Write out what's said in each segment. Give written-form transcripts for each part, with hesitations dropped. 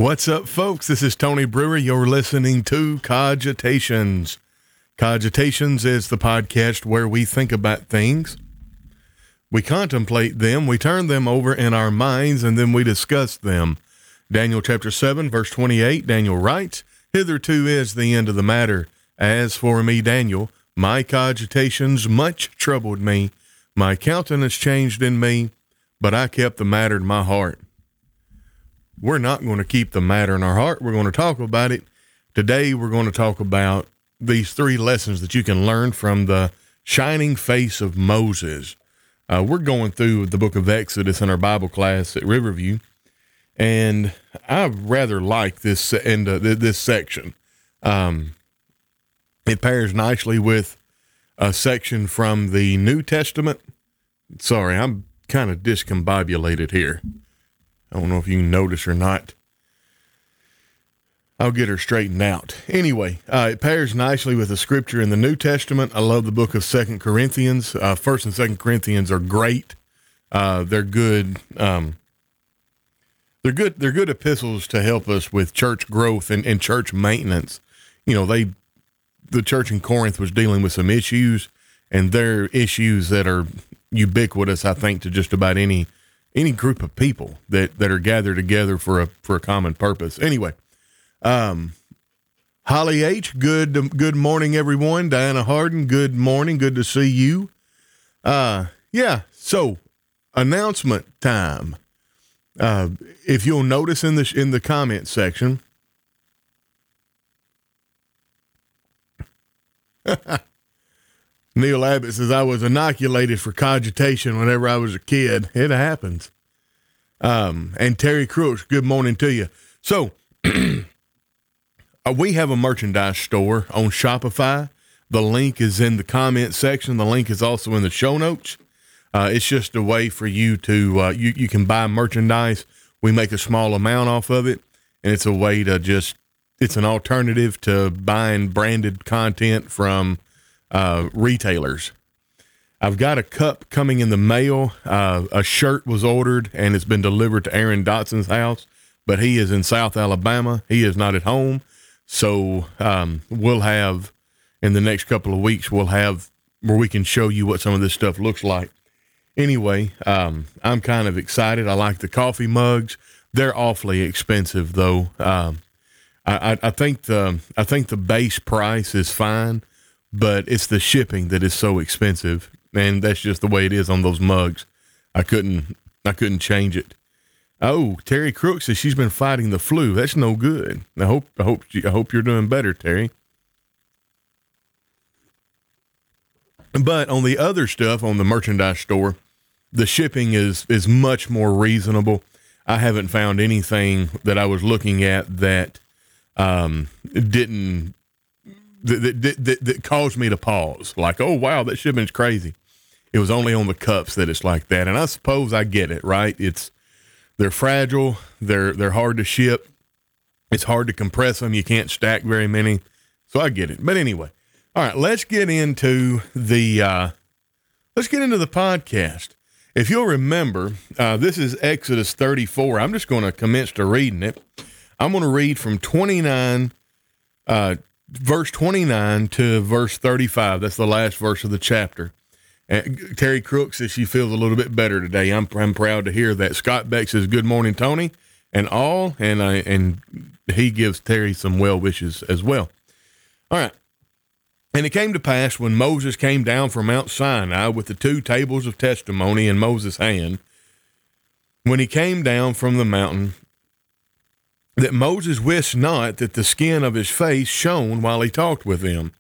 What's up, folks? This is Tony Brewer. You're listening to Cogitations. Cogitations is the podcast where we think about things, we contemplate them, we turn them over in our minds, and then we discuss them. Daniel chapter 7, verse 28, Daniel writes, "Hitherto is the end of the matter. As for me, Daniel, my cogitations much troubled me. My countenance changed in me, but I kept the matter in my heart." We're not going to keep the matter in our heart. We're going to talk about it. Today, we're going to talk about these 3 lessons that you can learn from the shining face of Moses. We're going through the book of Exodus in our Bible class at Riverview, and I rather like this end of this section. It pairs nicely with a section from the New Testament. Sorry, I'm kind of discombobulated here. I don't know if you can notice or not. I'll get her straightened out. Anyway, it pairs nicely with the scripture in the New Testament. I love the book of 2 Corinthians. 1st and 2nd Corinthians are great. They're good. They're good epistles to help us with church growth and church maintenance. You know, the church in Corinth was dealing with some issues, and they're issues that are ubiquitous, I think, to just about any group of people that are gathered together for a common purpose. Anyway, Holly H., good morning, everyone. Diana Harden, good morning. Good to see you. So announcement time. If you'll notice in the comment section, Neil Abbott says, "I was inoculated for cogitation whenever I was a kid." It happens. And Terry Crooks, good morning to you. So, we have a merchandise store on Shopify. The link is in the comment section. The link is also in the show notes. It's just a way for you to, you can buy merchandise. We make a small amount off of it, and it's a way to it's an alternative to buying branded content from retailers. I've got a cup coming in the mail. A shirt was ordered and it's been delivered to Aaron Dotson's house, but he is in South Alabama. He is not at home. So, we'll have in the next couple of weeks, we'll have where we can show you what some of this stuff looks like. Anyway, I'm kind of excited. I like the coffee mugs. They're awfully expensive though. I think the base price is fine, but it's the shipping that is so expensive, and that's just the way it is on those mugs. I couldn't change it. Oh, Terry Crooks says she's been fighting the flu. That's no good. I hope you're doing better, Terry. But on the other stuff on the merchandise store, the shipping is much more reasonable. I haven't found anything that I was looking at that that caused me to pause. Like, oh wow, that shipment's crazy. It was only on the cups that it's like that. And I suppose I get it, right? They're fragile. They're hard to ship. It's hard to compress them. You can't stack very many. So I get it. But anyway, all right, let's get into the podcast. If you'll remember, this is Exodus 34. I'm just going to commence to reading it. I'm going to read from verse 29 to verse 35. That's the last verse of the chapter. And Terry Crooks says she feels a little bit better today. I'm proud to hear that. Scott Beck says, "Good morning, Tony," and he gives Terry some well wishes as well. All right. "And it came to pass when Moses came down from Mount Sinai with the 2 tables of testimony in Moses' hand, when he came down from the mountain, that Moses wist not that the skin of his face shone while he talked with him.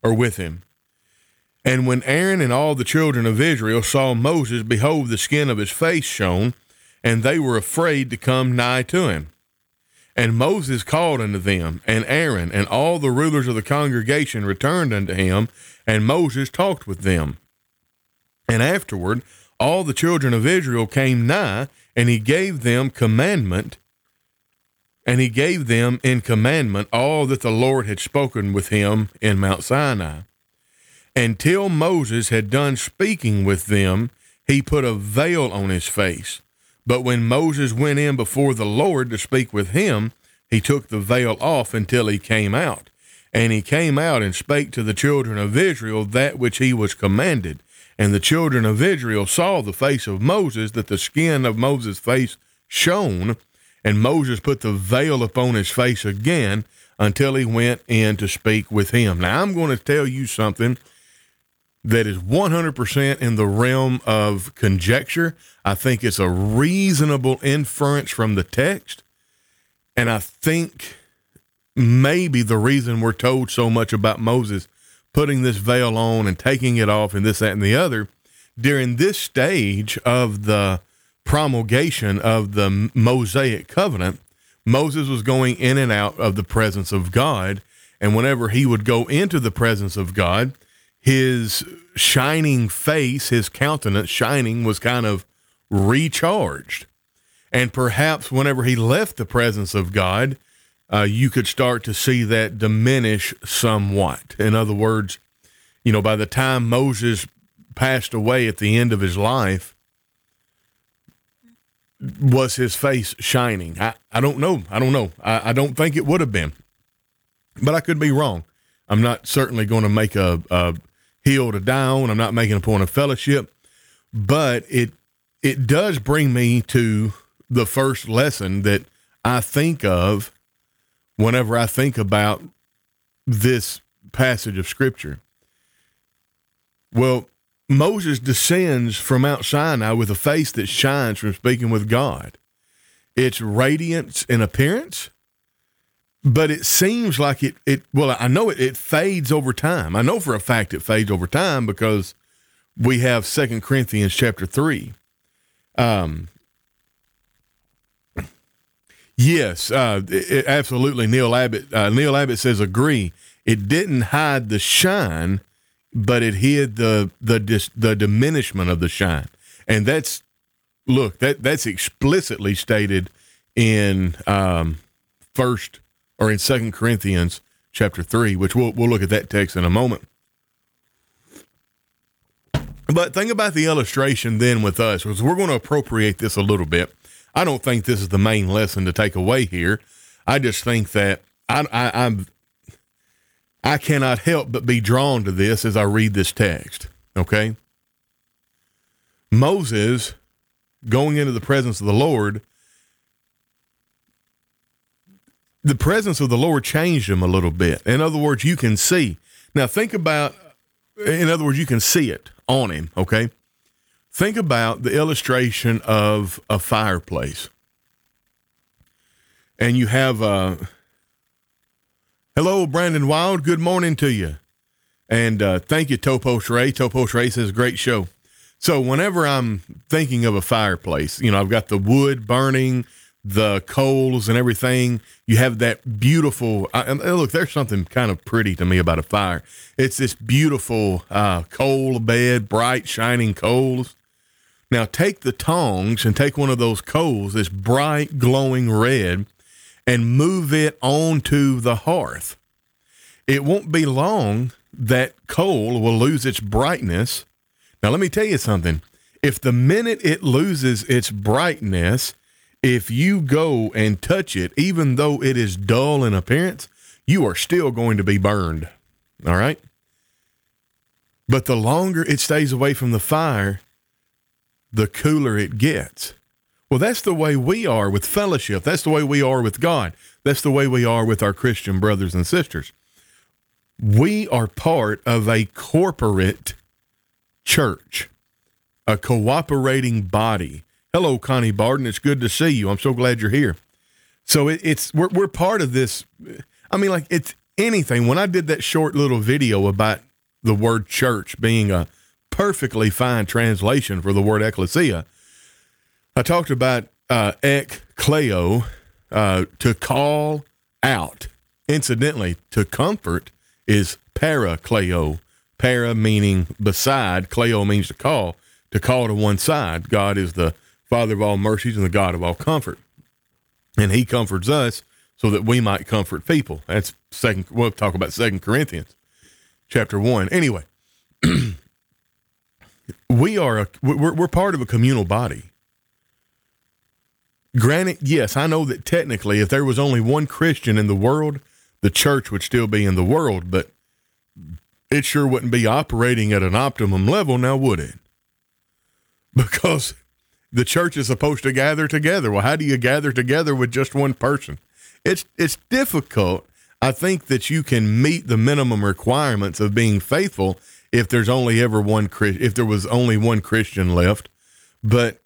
And when Aaron and all the children of Israel saw Moses, behold, the skin of his face shone, and they were afraid to come nigh to him. And Moses called unto them, and Aaron and all the rulers of the congregation returned unto him, and Moses talked with them. And afterward, all the children of Israel came nigh, and he gave them in commandment all that the Lord had spoken with him in Mount Sinai. And till Moses had done speaking with them, he put a veil on his face. But when Moses went in before the Lord to speak with him, he took the veil off until he came out. And he came out and spake to the children of Israel that which he was commanded. And the children of Israel saw the face of Moses, that the skin of Moses' face shone. And Moses put the veil upon his face again until he went in to speak with him. Now, I'm going to tell you something that is 100% in the realm of conjecture. I think it's a reasonable inference from the text. And I think maybe the reason we're told so much about Moses putting this veil on and taking it off and this, that, and the other, during this stage of the promulgation of the Mosaic covenant, Moses was going in and out of the presence of God. And whenever he would go into the presence of God, his shining face, his countenance shining, was kind of recharged. And perhaps whenever he left the presence of God, you could start to see that diminish somewhat. In other words, by the time Moses passed away at the end of his life, was his face shining? I don't know. I don't think it would have been, but I could be wrong. I'm not certainly going to make a hill to die on. I'm not making a point of fellowship, but it does bring me to the first lesson that I think of whenever I think about this passage of Scripture. Well, Moses descends from Mount Sinai with a face that shines from speaking with God. It's radiance in appearance, but it seems like I know it fades over time. I know for a fact it fades over time because we have 2 Corinthians chapter 3. Yes, absolutely. Neil Abbott says agree. It didn't hide the shine, but it hid the diminishment of the shine. And that's explicitly stated in 2 Corinthians chapter 3, which we'll look at that text in a moment. But think about the illustration then with us, because we're going to appropriate this a little bit. I don't think this is the main lesson to take away here. I just think that I cannot help but be drawn to this as I read this text. Okay? Moses going into the presence of the Lord, the presence of the Lord changed him a little bit. In other words, you can see. Now think about, you can see it on him, okay? Think about the illustration of a fireplace. And you have hello, Brandon Wild. Good morning to you. And thank you, Topos Ray. Topos Ray says, great show. So whenever I'm thinking of a fireplace, I've got the wood burning, the coals and everything. You have that beautiful, look, there's something kind of pretty to me about a fire. It's this beautiful coal bed, bright, shining coals. Now take the tongs and take one of those coals, this bright, glowing red, and move it onto the hearth. It won't be long that coal will lose its brightness. Now, let me tell you something. If the minute it loses its brightness, if you go and touch it, even though it is dull in appearance, you are still going to be burned. All right? But the longer it stays away from the fire, the cooler it gets. Well, that's the way we are with fellowship. That's the way we are with God. That's the way we are with our Christian brothers and sisters. We are part of a corporate church, a cooperating body. Hello, Connie Barden. It's good to see you. I'm so glad you're here. So we're part of this. I mean, like, it's anything. When I did that short little video about the word church being a perfectly fine translation for the word ecclesia, I talked about ekkleo, to call out. Incidentally, to comfort is parakleo. Para meaning beside, kleo means to call to one side. God is the Father of all mercies and the God of all comfort. And he comforts us so that we might comfort people. That's we'll talk about 2 Corinthians chapter 1. Anyway, we're part of a communal body. Granted, yes, I know that technically if there was only one Christian in the world, the church would still be in the world, but it sure wouldn't be operating at an optimum level now, would it? Because the church is supposed to gather together. Well, how do you gather together with just one person? It's difficult. I think that you can meet the minimum requirements of being faithful if there's only ever one if there was only one Christian left, but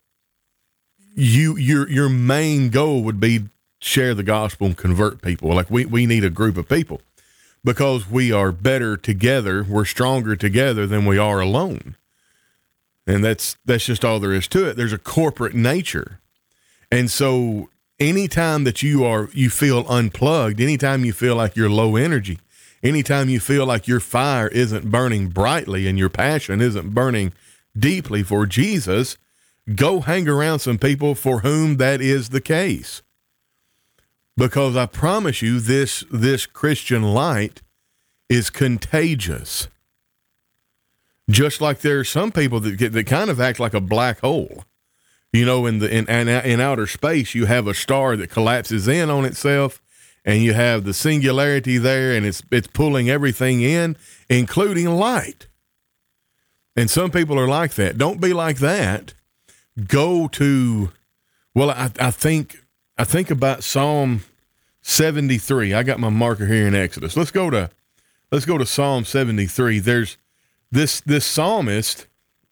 your main goal would be share the gospel and convert people. Like we need a group of people because we are better together. We're stronger together than we are alone. And that's just all there is to it. There's a corporate nature. And so anytime that you feel unplugged, anytime you feel like you're low energy, anytime you feel like your fire isn't burning brightly and your passion isn't burning deeply for Jesus, go hang around some people for whom that is the case. Because I promise you, this Christian light is contagious. Just like there are some people that kind of act like a black hole. You know, in outer space, you have a star that collapses in on itself, and you have the singularity there, and it's pulling everything in, including light. And some people are like that. Don't be like that. Go to, well, I think about Psalm 73. I got my marker here in Exodus. Let's go to Psalm 73. There's this psalmist.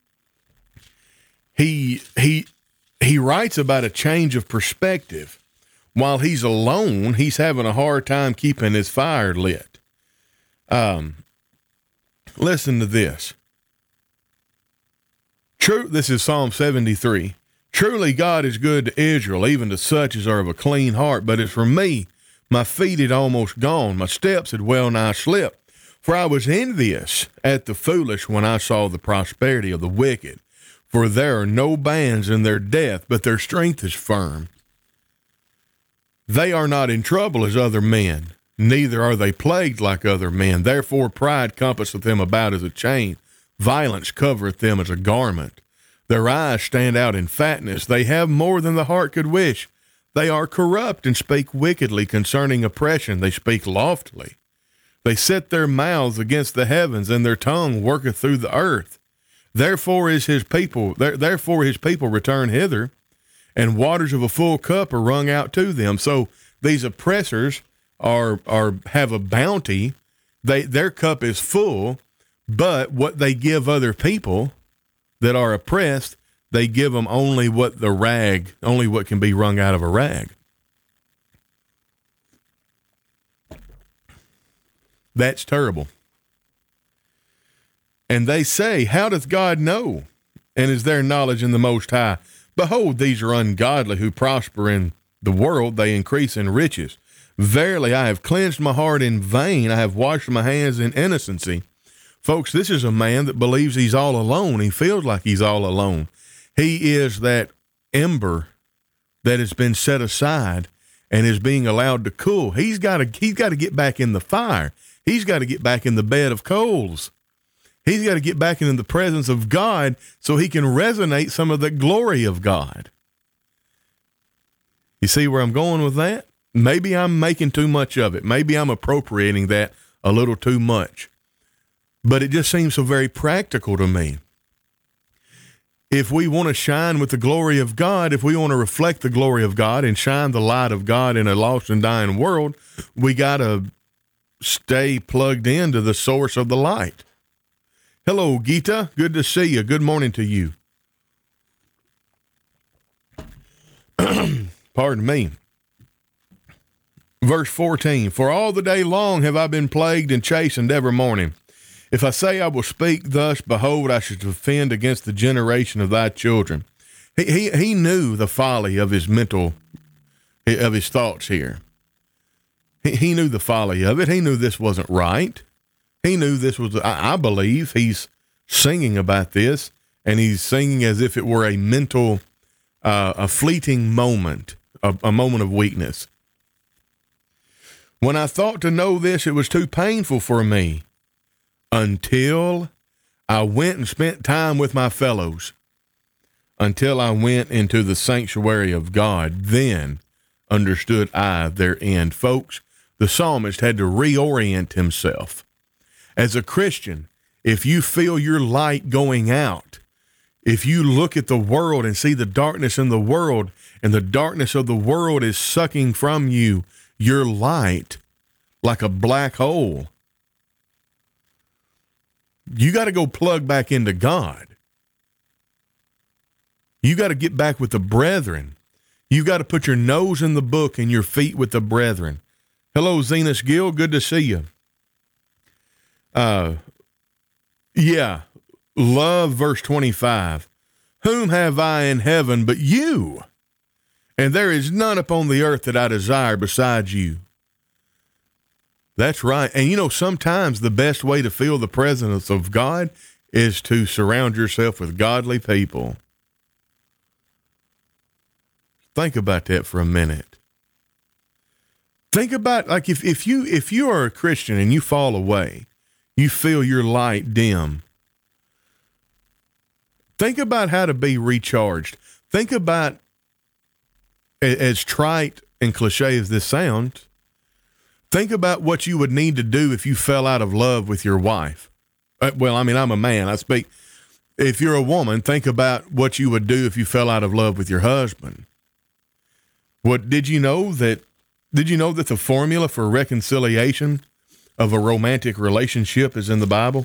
He writes about a change of perspective. While he's alone, he's having a hard time keeping his fire lit. Listen to this. This is Psalm 73. Truly God is good to Israel, even to such as are of a clean heart. But as for me, my feet had almost gone. My steps had well nigh slipped. For I was envious at the foolish when I saw the prosperity of the wicked. For there are no bands in their death, but their strength is firm. They are not in trouble as other men, neither are they plagued like other men. Therefore pride compasseth them about as a chain. Violence covereth them as a garment. Their eyes stand out in fatness. They have more than the heart could wish. They are corrupt and speak wickedly concerning oppression. They speak loftily. They set their mouths against the heavens, and their tongue worketh through the earth. Therefore his people return hither, and waters of a full cup are wrung out to them. So these oppressors have a bounty. Their cup is full, but what they give other people that are oppressed, they give them only what can be wrung out of a rag. That's terrible. And they say, how doth God know? And is there knowledge in the Most High? Behold, these are ungodly who prosper in the world. They increase in riches. Verily, I have cleansed my heart in vain. I have washed my hands in innocency. Folks, this is a man that believes he's all alone. He feels like he's all alone. He is that ember that has been set aside and is being allowed to cool. He's got to get back in the fire. He's got to get back in the bed of coals. He's got to get back into the presence of God so he can resonate some of the glory of God. You see where I'm going with that? Maybe I'm making too much of it. Maybe I'm appropriating that a little too much. But it just seems so very practical to me. If we want to shine with the glory of God, if we want to reflect the glory of God and shine the light of God in a lost and dying world, we got to stay plugged into the source of the light. Hello, Gita. Good to see you. Good morning to you. Pardon me. Verse 14, for all the day long have I been plagued and chastened every morning. If I say I will speak thus, behold, I should offend against the generation of thy children. He knew the folly of his thoughts here. He knew the folly of it. He knew this wasn't right. He knew this was, I believe he's singing about this, and he's singing as if it were a mental, a fleeting moment, a moment of weakness. When I thought to know this, it was too painful for me, until I went and spent time with my fellows. until I went into the sanctuary of God. Then understood I their end. Folks, the psalmist had to reorient himself. As a Christian, if you feel your light going out, if you look at the world and see the darkness in the world, and the darkness of the world is sucking from you your light like a black hole, you got to go plug back into God. You got to get back with the brethren. You got to put your nose in the book and your feet with the brethren. Hello, Zenas Gill. Good to see you. Love verse 25. Whom have I in heaven but you? And there is none upon the earth that I desire besides you. That's right. And you know, sometimes the best way to feel the presence of God is to surround yourself with godly people. Think about that for a minute. Think about, like, if you are a Christian and you fall away, you feel your light dim. Think about how to be recharged. Think about, as trite and cliche as this sounds, think about what you would need to do if you fell out of love with your wife. Well, I mean, I'm a man. I speak. If you're a woman, think about what you would do if you fell out of love with your husband. Did you know that the formula for reconciliation of a romantic relationship is in the Bible?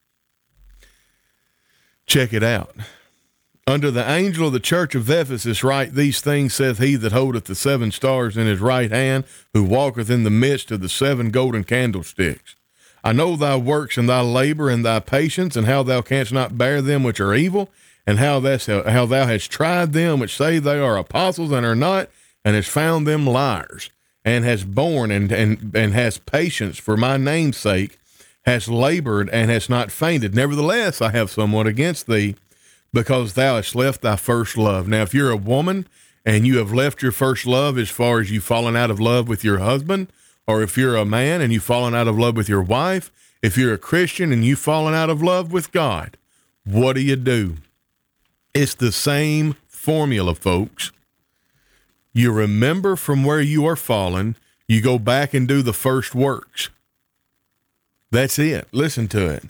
Check it out. Unto the angel of the church of Ephesus write, these things saith he that holdeth the 7 stars in his right hand, who walketh in the midst of the 7 golden candlesticks. I know thy works and thy labor and thy patience, and how thou canst not bear them which are evil, and how thou hast tried them which say they are apostles and are not, and hast found them liars, and hast borne and hast patience for my name's sake, hast labored and hast not fainted. Nevertheless, I have somewhat against thee, because thou hast left thy first love. Now, if you're a woman and you have left your first love as far as you've fallen out of love with your husband, or if you're a man and you've fallen out of love with your wife, if you're a Christian and you've fallen out of love with God, what do? It's the same formula, folks. You remember from where you are fallen, you go back and do the first works. That's it. Listen to it.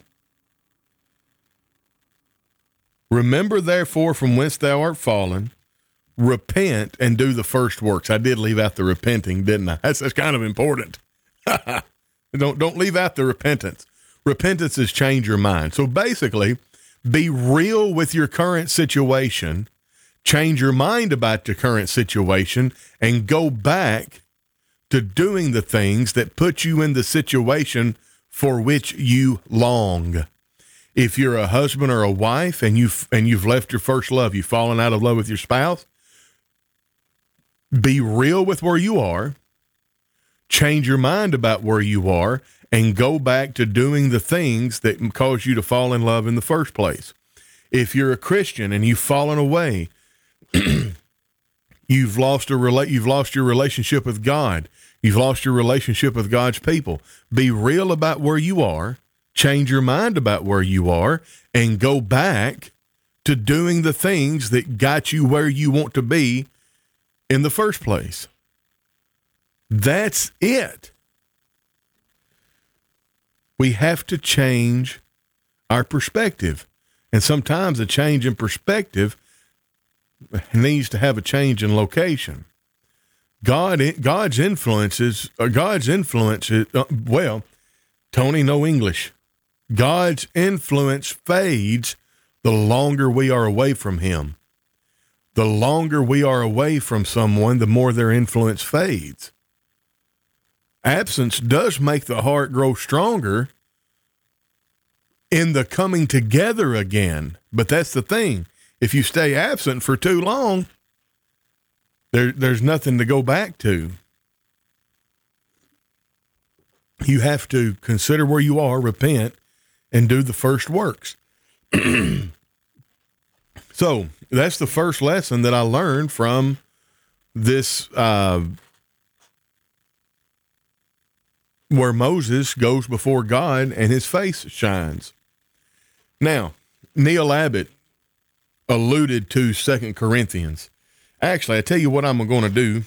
Remember, therefore, from whence thou art fallen, repent and do the first works. I did leave out the repenting, didn't I? That's kind of important. Don't leave out the repentance. Repentance is change your mind. So basically, be real with your current situation, change your mind about your current situation, and go back to doing the things that put you in the situation for which you long. If you're a husband or a wife and you've left your first love, you've fallen out of love with your spouse, be real with where you are, change your mind about where you are, and go back to doing the things that caused you to fall in love in the first place. If you're a Christian and you've fallen away, you've lost your relationship with God. You've lost your relationship with God's people. Be real about where you are, change your mind about where you are, and go back to doing the things that got you where you want to be in the first place. That's it. We have to change our perspective. And sometimes a change in perspective needs to have a change in location. God's influence, Tony, no English. God's influence fades the longer we are away from him. The longer we are away from someone, the more their influence fades. Absence does make the heart grow stronger in the coming together again. But that's the thing. If you stay absent for too long, there's nothing to go back to. You have to consider where you are, repent, and do the first works. So that's the first lesson that I learned from this, where Moses goes before God and his face shines. Now, Neil Abbott, alluded to 2 Corinthians. Actually, I tell you what I'm going to do.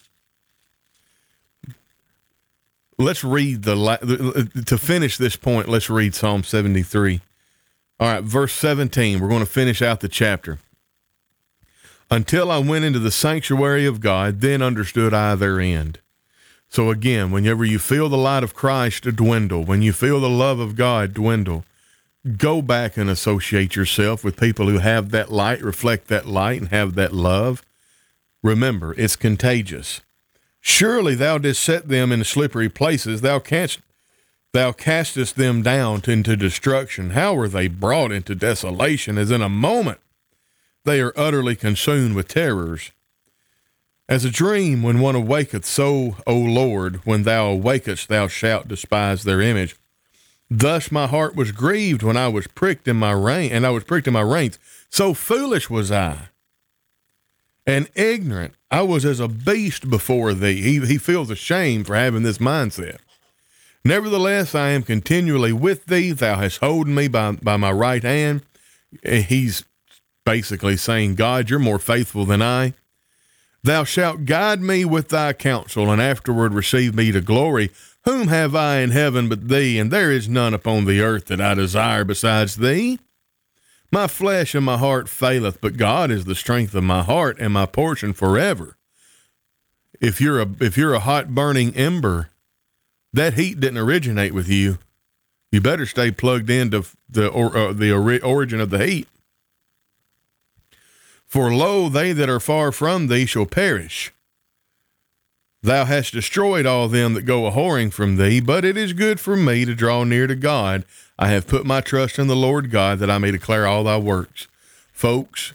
Let's read to finish this point, let's read Psalm 73. All right, verse 17. We're going to finish out the chapter. Until I went into the sanctuary of God, then understood I their end. So again, whenever you feel the light of Christ dwindle, when you feel the love of God dwindle, go back and associate yourself with people who have that light, reflect that light, and have that love. Remember, it's contagious. Surely thou didst set them in slippery places. Thou castest them down into destruction. How were they brought into desolation? As in a moment they are utterly consumed with terrors. As a dream when one awaketh, so, O Lord, when thou awakest, thou shalt despise their image. Thus my heart was grieved when I was pricked in my reins. So foolish was I, and ignorant. I was as a beast before thee. He feels ashamed for having this mindset. Nevertheless, I am continually with thee. Thou hast holden me by my right hand. He's basically saying, God, you're more faithful than I. Thou shalt guide me with thy counsel, and afterward receive me to glory. Whom have I in heaven but thee? And there is none upon the earth that I desire besides thee. My flesh and my heart faileth, but God is the strength of my heart and my portion forever. If you're a hot burning ember, that heat didn't originate with you. You better stay plugged into the origin of the heat. For lo, they that are far from thee shall perish. Thou hast destroyed all them that go a-whoring from thee, but it is good for me to draw near to God. I have put my trust in the Lord God, that I may declare all thy works. Folks,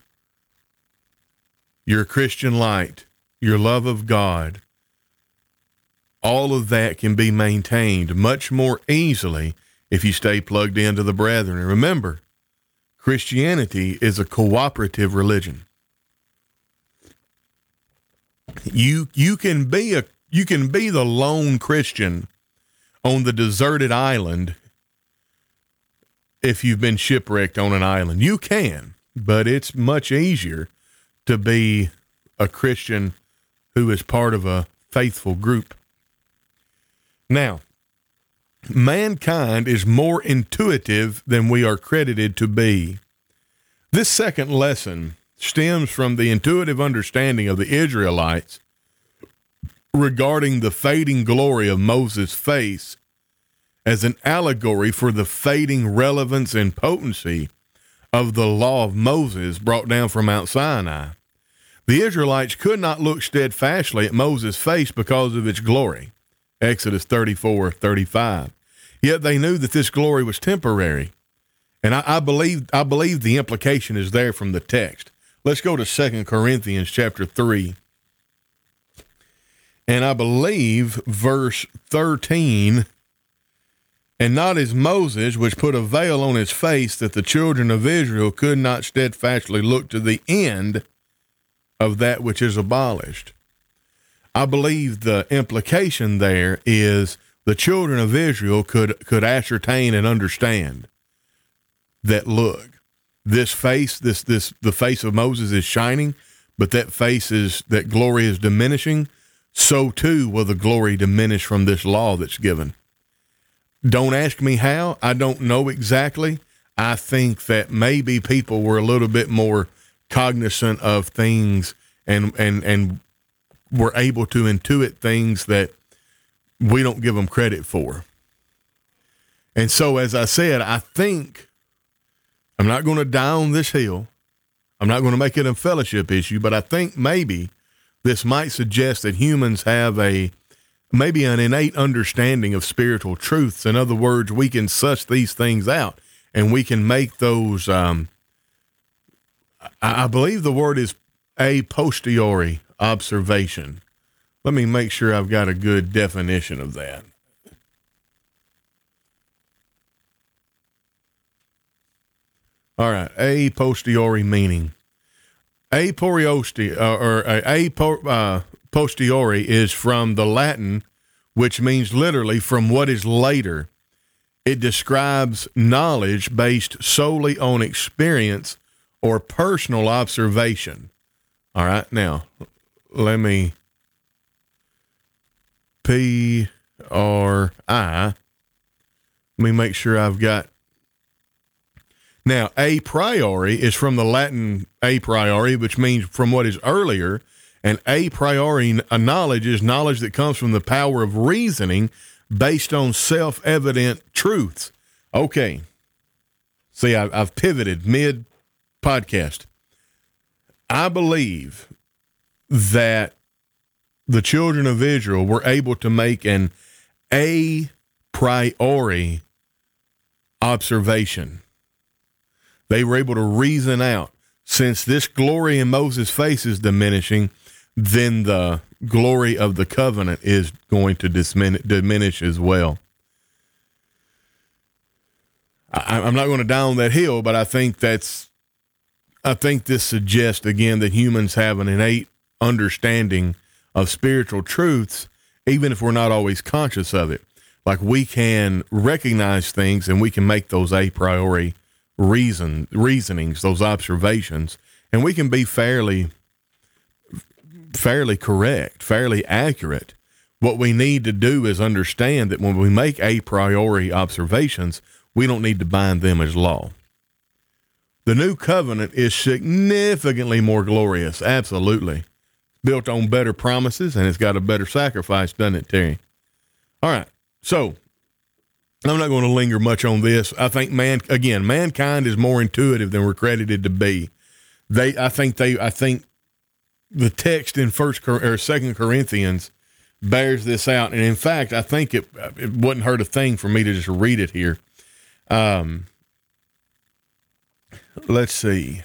your Christian light, your love of God, all of that can be maintained much more easily if you stay plugged into the brethren. And remember, Christianity is a cooperative religion. You can be the lone Christian on the deserted island if you've been shipwrecked on an island. You can, but it's much easier to be a Christian who is part of a faithful group. Now, mankind is more intuitive than we are credited to be. This second lesson stems from the intuitive understanding of the Israelites regarding the fading glory of Moses' face as an allegory for the fading relevance and potency of the law of Moses brought down from Mount Sinai. The Israelites could not look steadfastly at Moses' face because of its glory. Exodus 34:35. Yet they knew that this glory was temporary. And I believe the implication is there from the text. Let's go to 2 Corinthians chapter 3. And I believe verse 13, and not as Moses, which put a veil on his face, that the children of Israel could not steadfastly look to the end of that which is abolished. I believe the implication there is the children of Israel could ascertain and understand that, look, this face, the face of Moses is shining, but that glory is diminishing. So too will the glory diminish from this law that's given. Don't ask me how. I don't know exactly. I think that maybe people were a little bit more cognizant of things and were able to intuit things that we don't give them credit for. And so, as I said, I think I'm not going to die on this hill. I'm not going to make it a fellowship issue, but I think maybe this might suggest that humans have maybe an innate understanding of spiritual truths. In other words, we can suss these things out and we can make those, I believe the word is a posteriori observation. Let me make sure I've got a good definition of that. All right, a posteriori meaning. A posteriori is from the Latin, which means literally from what is later. It describes knowledge based solely on experience or personal observation. All right, now let me PRI. Let me make sure I've got. Now, a priori is from the Latin a priori, which means from what is earlier, and a priori knowledge is knowledge that comes from the power of reasoning based on self-evident truths. Okay. See, I've pivoted mid-podcast. I believe that the children of Israel were able to make an a priori observation. They were able to reason out, since this glory in Moses' face is diminishing, then the glory of the covenant is going to diminish as well. I'm not going to die on that hill, but I think this suggests, again, that humans have an innate understanding of spiritual truths, even if we're not always conscious of it. Like, we can recognize things and we can make those a priori reasonings, those observations, and we can be fairly correct, fairly accurate. What we need to do is understand that when we make a priori observations, we don't need to bind them as law. The new covenant is significantly more glorious, absolutely. Built on better promises, and it's got a better sacrifice, doesn't it, Terry? All right, so I'm not going to linger much on this. I think mankind is more intuitive than we're credited to be. I think the text in 2 Corinthians bears this out, and in fact, I think it wouldn't hurt a thing for me to just read it here. Let's see.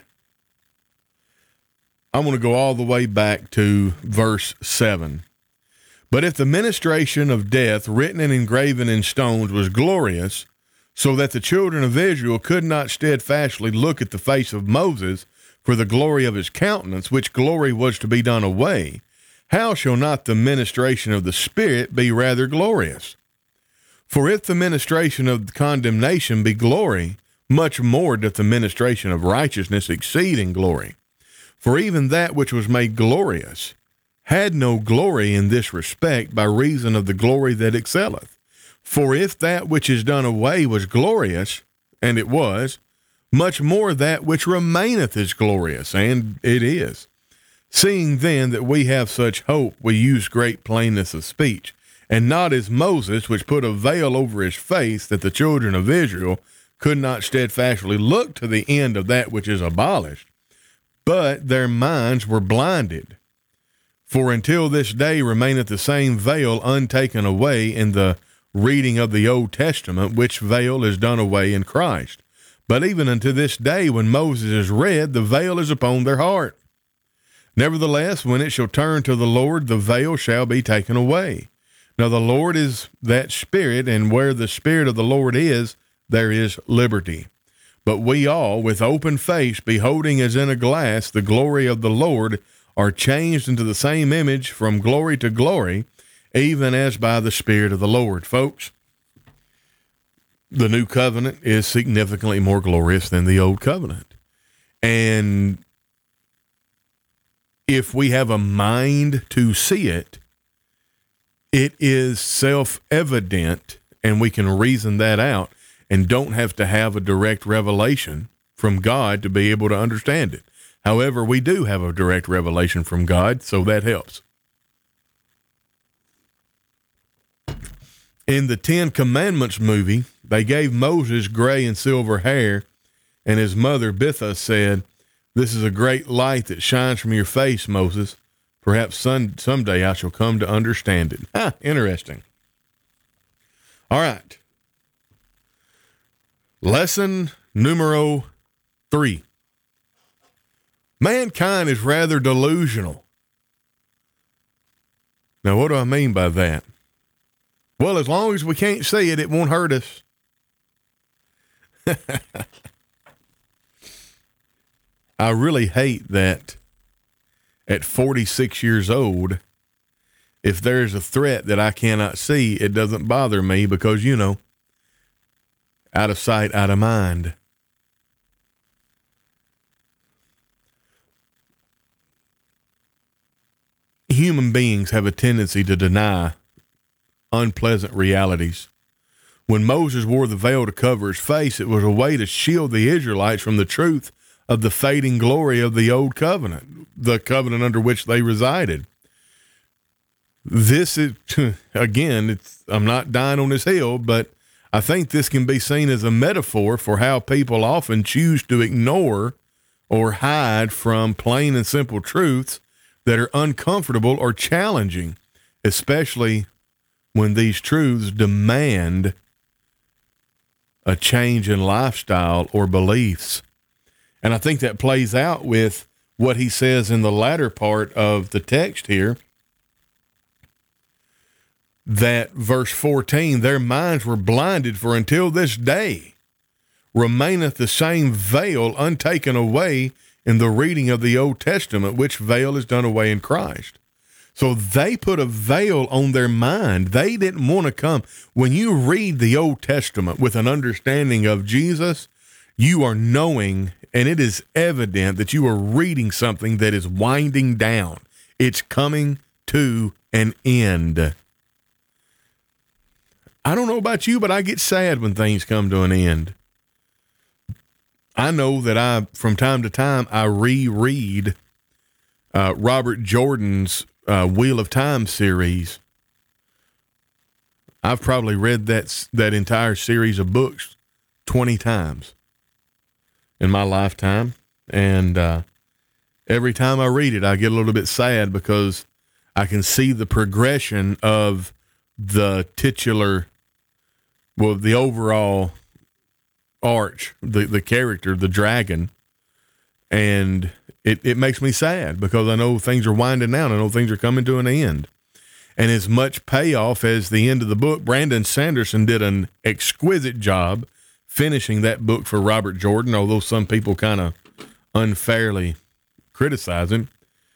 I'm going to go all the way back to verse 7. But if the ministration of death, written and engraven in stones, was glorious, so that the children of Israel could not steadfastly look at the face of Moses for the glory of his countenance, which glory was to be done away, how shall not the ministration of the Spirit be rather glorious? For if the ministration of condemnation be glory, much more doth the ministration of righteousness exceed in glory. For even that which was made glorious had no glory in this respect by reason of the glory that excelleth. For if that which is done away was glorious, and it was, much more that which remaineth is glorious, and it is. Seeing then that we have such hope, we use great plainness of speech, and not as Moses, which put a veil over his face, that the children of Israel could not steadfastly look to the end of that which is abolished, but their minds were blinded. For until this day remaineth the same veil untaken away in the reading of the Old Testament, which veil is done away in Christ. But even unto this day, when Moses is read, the veil is upon their heart. Nevertheless, when it shall turn to the Lord, the veil shall be taken away. Now the Lord is that Spirit, and where the Spirit of the Lord is, there is liberty. But we all, with open face, beholding as in a glass the glory of the Lord, are changed into the same image from glory to glory, even as by the Spirit of the Lord. Folks, the new covenant is significantly more glorious than the old covenant. And if we have a mind to see it, it is self-evident, and we can reason that out and don't have to have a direct revelation from God to be able to understand it. However, we do have a direct revelation from God, so that helps. In the Ten Commandments movie, they gave Moses gray and silver hair, and his mother, Bitha, said, "This is a great light that shines from your face, Moses. Perhaps someday I shall come to understand it." Interesting. All right. Lesson numero 3. Mankind is rather delusional. Now, what do I mean by that? Well, as long as we can't see it, it won't hurt us. I really hate that at 46 years old, if there's a threat that I cannot see, it doesn't bother me because, out of sight, out of mind. human beings have a tendency to deny unpleasant realities. When Moses wore the veil to cover his face, it was a way to shield the Israelites from the truth of the fading glory of the old covenant, the covenant under which they resided. This is, again, I'm not dying on this hill, but I think this can be seen as a metaphor for how people often choose to ignore or hide from plain and simple truths that are uncomfortable or challenging, especially when these truths demand a change in lifestyle or beliefs. And I think that plays out with what he says in the latter part of the text here, that verse 14, their minds were blinded, for until this day remaineth the same veil untaken away in the reading of the Old Testament, which veil is done away in Christ. So they put a veil on their mind. They didn't want to come. When you read the Old Testament with an understanding of Jesus, you are knowing, and it is evident that you are reading something that is winding down. It's coming to an end. I don't know about you, but I get sad when things come to an end. I know that from time to time, I reread Robert Jordan's Wheel of Time series. I've probably read that entire series of books 20 times in my lifetime. And every time I read it, I get a little bit sad because I can see the progression of the the overall arch, the character, the dragon. And it makes me sad because I know things are winding down. I know things are coming to an end. And as much payoff as the end of the book, Brandon Sanderson did an exquisite job finishing that book for Robert Jordan, although some people kind of unfairly criticize him.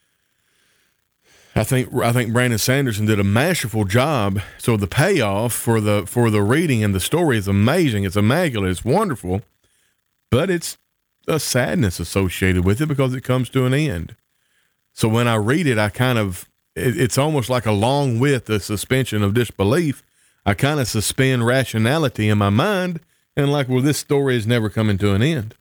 I think Brandon Sanderson did a masterful job. So the payoff for the reading and the story is amazing. It's immaculate. It's wonderful, but it's a sadness associated with it because it comes to an end. So when I read it, it's almost like along with the suspension of disbelief, I kind of suspend rationality in my mind and like, well, this story is never coming to an end.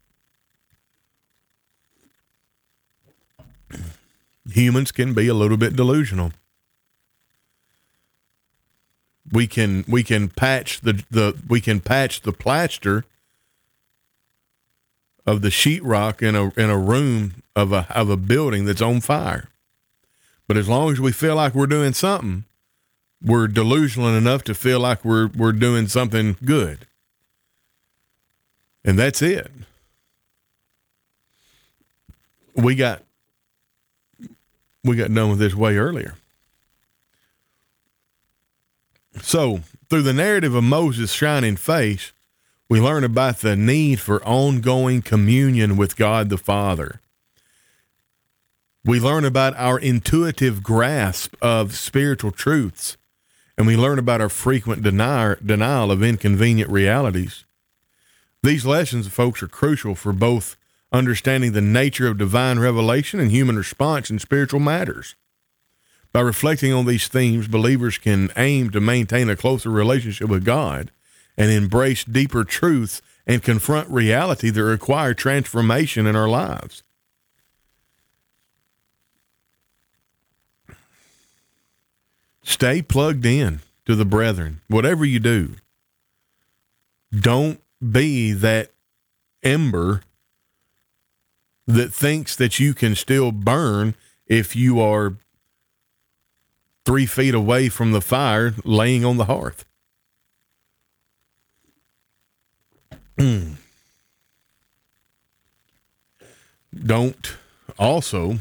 Humans can be a little bit delusional. We can patch the plaster of the sheetrock in a room of a building that's on fire. But as long as we feel like we're doing something, we're delusional enough to feel like we're doing something good. And that's it. We got done with this way earlier. So, through the narrative of Moses' shining face, we learn about the need for ongoing communion with God the Father. We learn about our intuitive grasp of spiritual truths, and we learn about our frequent denial of inconvenient realities. These lessons, folks, are crucial for both understanding the nature of divine revelation and human response in spiritual matters. By reflecting on these themes, believers can aim to maintain a closer relationship with God and embrace deeper truths and confront reality that require transformation in our lives. Stay plugged in to the brethren. Whatever you do, don't be that ember that thinks that you can still burn if you are 3 feet away from the fire laying on the hearth. Don't also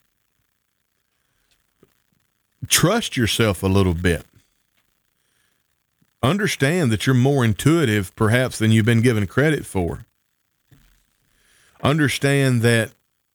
trust yourself a little bit. Understand that you're more intuitive perhaps than you've been given credit for. Understand that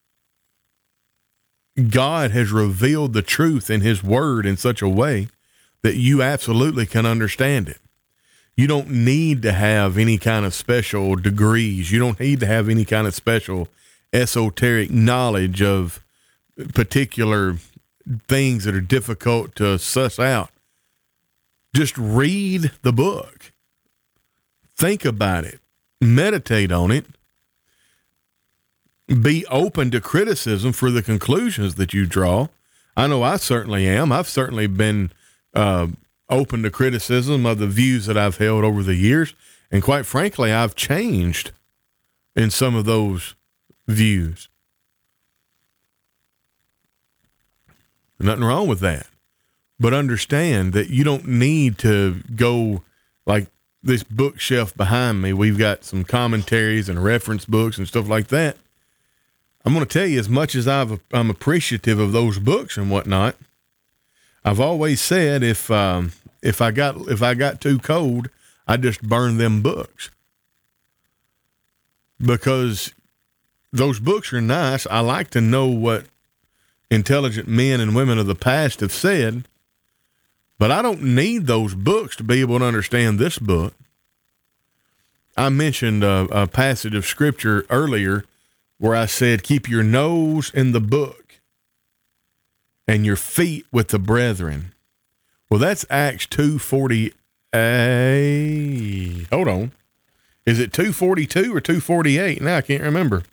God has revealed the truth in his word in such a way that you absolutely can understand it. You don't need to have any kind of special degrees. You don't need to have any kind of special esoteric knowledge of particular things that are difficult to suss out, just read the book. Think about it. Meditate on it. Be open to criticism for the conclusions that you draw. I know I certainly am. I've certainly been open to criticism of the views that I've held over the years. And quite frankly, I've changed in some of those views. Nothing wrong with that. But understand that you don't need to go like this bookshelf behind me. We've got some commentaries and reference books and stuff like that. I'm going to tell you, as much as I'm appreciative of those books and whatnot, I've always said if I got too cold, I just burn them books, because those books are nice. I like to know what intelligent men and women of the past have said, but I don't need those books to be able to understand this book. I mentioned a passage of scripture earlier where I said, keep your nose in the book and your feet with the brethren. Well, that's Acts 2:48. Hold on. Is it 2:42 or 2:48? Now I can't remember.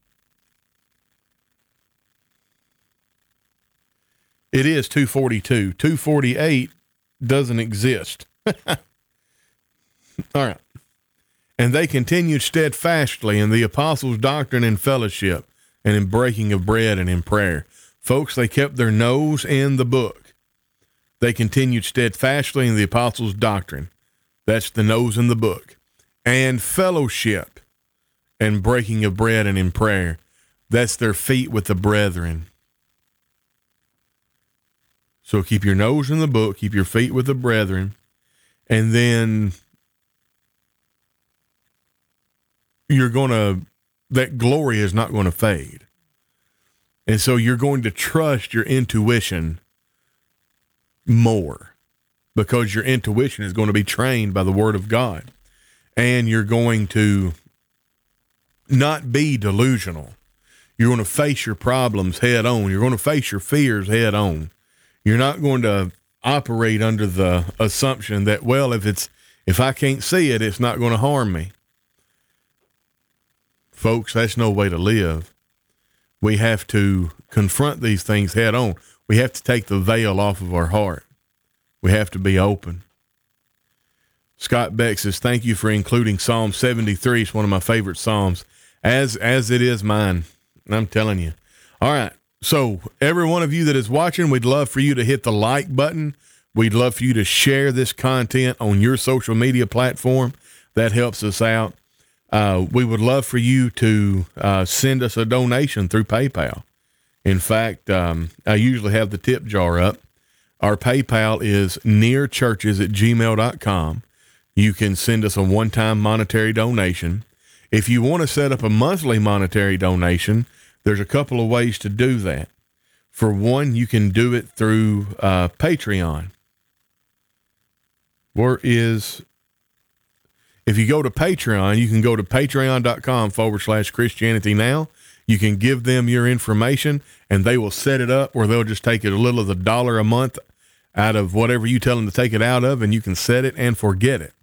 It is 2:42. 2:48 doesn't exist. All right. And they continued steadfastly in the apostles' doctrine and fellowship, and in breaking of bread and in prayer. Folks, they kept their nose in the book. They continued steadfastly in the apostles' doctrine. That's the nose in the book. And fellowship, and breaking of bread and in prayer. That's their feet with the brethren. So keep your nose in the book, keep your feet with the brethren, and then that glory is not going to fade. And so you're going to trust your intuition more, because your intuition is going to be trained by the Word of God. And you're going to not be delusional. You're going to face your problems head on. You're going to face your fears head on. You're not going to operate under the assumption that, well, if I can't see it, it's not going to harm me. Folks, that's no way to live. We have to confront these things head on. We have to take the veil off of our heart. We have to be open. Scott Beck says, thank you for including Psalm 73. It's one of my favorite Psalms, as it is mine. I'm telling you. All right. So every one of you that is watching, we'd love for you to hit the like button. We'd love for you to share this content on your social media platform. That helps us out. We would love for you to send us a donation through PayPal. In fact, I usually have the tip jar up. Our PayPal is nearchurches@gmail.com. You can send us a one-time monetary donation. If you want to set up a monthly monetary donation, there's a couple of ways to do that. For one, you can do it through Patreon. If you go to Patreon, you can go to patreon.com/Christianity Now. You can give them your information, and they will set it up, or they'll just take it a little of the $1 a month out of whatever you tell them to take it out of, and you can set it and forget it.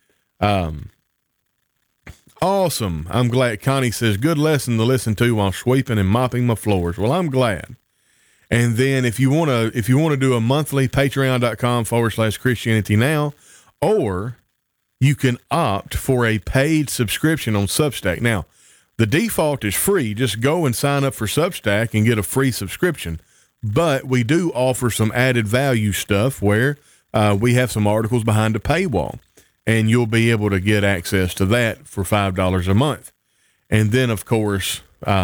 Awesome. I'm glad. Connie says, good lesson to listen to while sweeping and mopping my floors. Well, I'm glad. And then if you want to do a monthly, patreon.com/Christianity Now, or you can opt for a paid subscription on Substack. Now, the default is free. Just go and sign up for Substack and get a free subscription. But we do offer some added value stuff where we have some articles behind a paywall, and you'll be able to get access to that for $5 a month. And then, of course,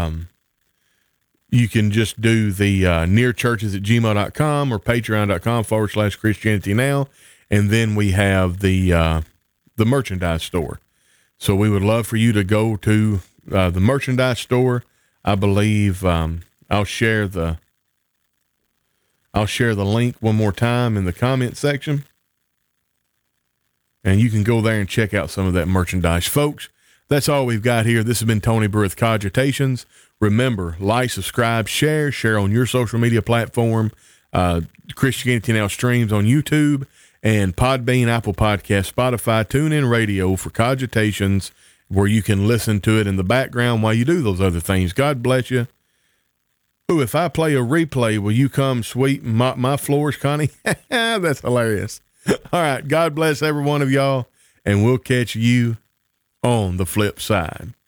you can just do the nearchurches@gmail.com or patreon.com/Christianity Now. And then we have the merchandise store. So we would love for you to go to the merchandise store. I believe I'll share the link one more time in the comment section, and you can go there and check out some of that merchandise. Folks, That's all we've got here. This has been Tony Burris Cogitations. Remember, like, subscribe, share on your social media platform. Christianity Now streams on YouTube and Podbean, Apple Podcast, Spotify, TuneIn Radio for Cogitations, where you can listen to it in the background while you do those other things. God bless you. Ooh, if I play a replay, will you come sweep my floors, Connie? That's hilarious. All right. God bless every one of y'all, and we'll catch you on the flip side.